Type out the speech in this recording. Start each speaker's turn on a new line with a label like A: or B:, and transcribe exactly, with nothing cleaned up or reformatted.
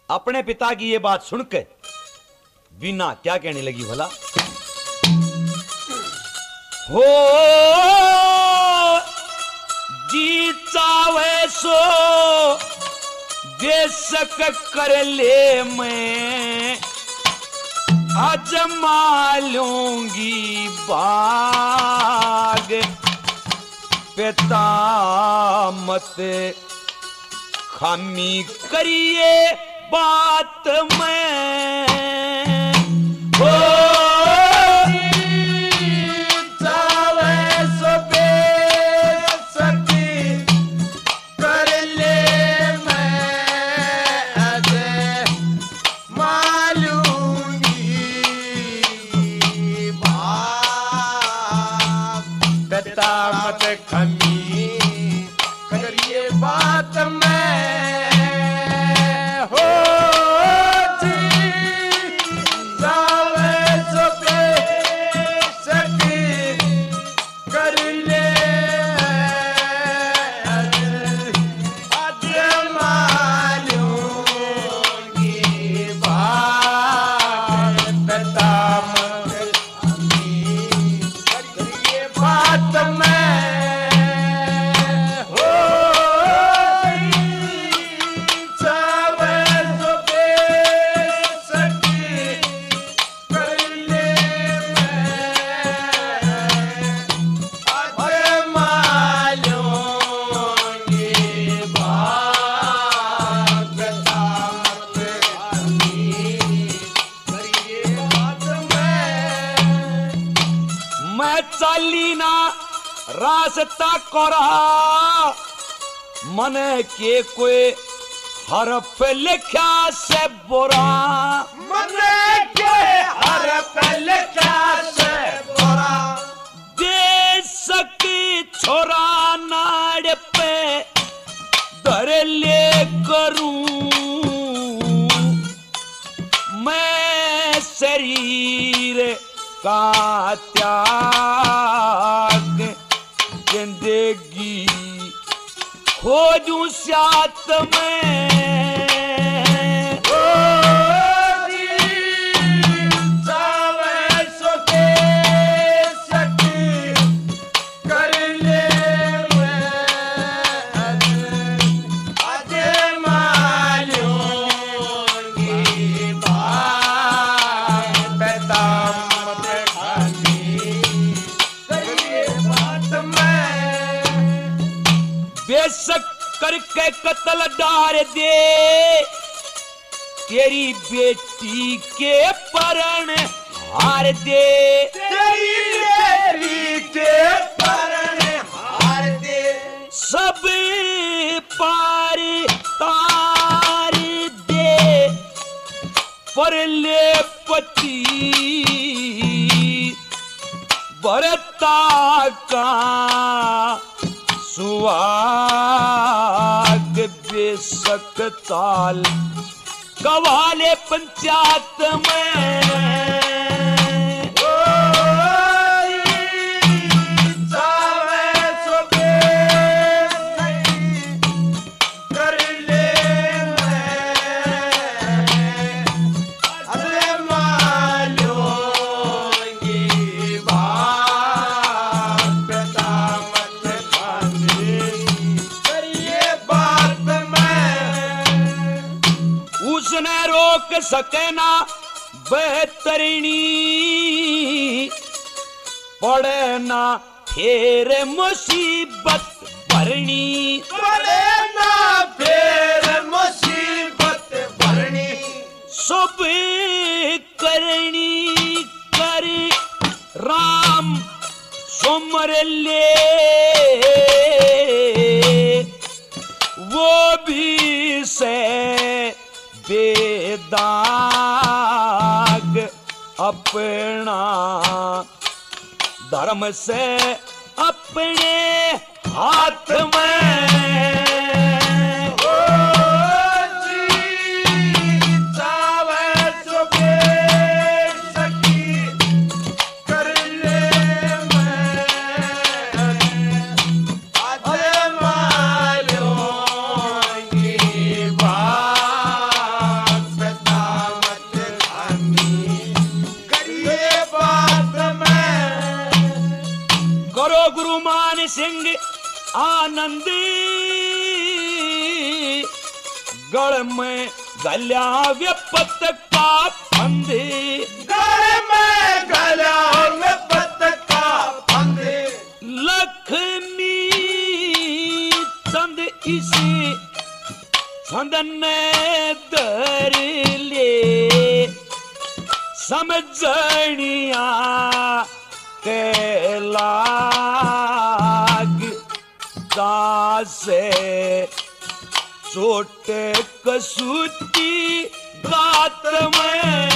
A: अपने पिता की ये बात सुनकर बीना क्या कहने लगी भला। हो जी चावे सो बेशक कर ले, मैं आजमा लूंगी बाग, पिता मत खामी करिए बात में। हो रास्ता कोरा मन के कोई हरफ लिखा से बुरा,
B: मन के हरफ लिखा से बुरा,
A: दे सकी छोरा नाड़ पे धर ले करूं मैं शरीर का त्याग, जिंदगी खोजूं साथ में। करके कत्ल डार दे तेरी बेटी के परण हार दे,
B: तेरी बेटी के परण हार दे,
A: सब पार तार दे पर ले पति भरता का सुहाग, बेशक ताल कवाले पंचायत में। सके ना बेहतरीनी पड़े ना फिर मुसीबत भरनी,
B: पड़े ना फिर मुसीबत भरनी,
A: सब करनी कर राम सुमर ले वो भी से बेदाग अपना धर्म से अपने हाथ में। सिंह आनंद गढ़ में गल्या व्यपत का फंद
B: गले में गला में पत का फंद
A: लक्ष्मी चंद इसी छंदन दर ले समझनिया के लाग दासे छोटे कसूती बात में